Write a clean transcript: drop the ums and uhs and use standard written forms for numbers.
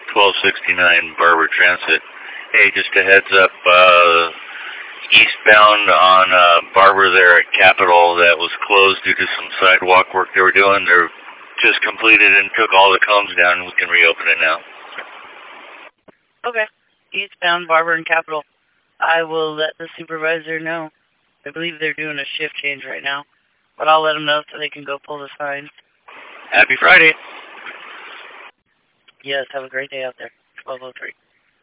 1269 Barber Transit. Hey, just a heads up, eastbound on Barber there at Capitol that was closed due to some sidewalk work they were doing. They're just completed and took all the cones down, and we can reopen it now. Okay. Eastbound Barber and Capitol. I will let the supervisor know. I believe they're doing a shift change right now, but I'll let them know so they can go pull the signs. Happy Friday. Yes, have a great day out there. 1203.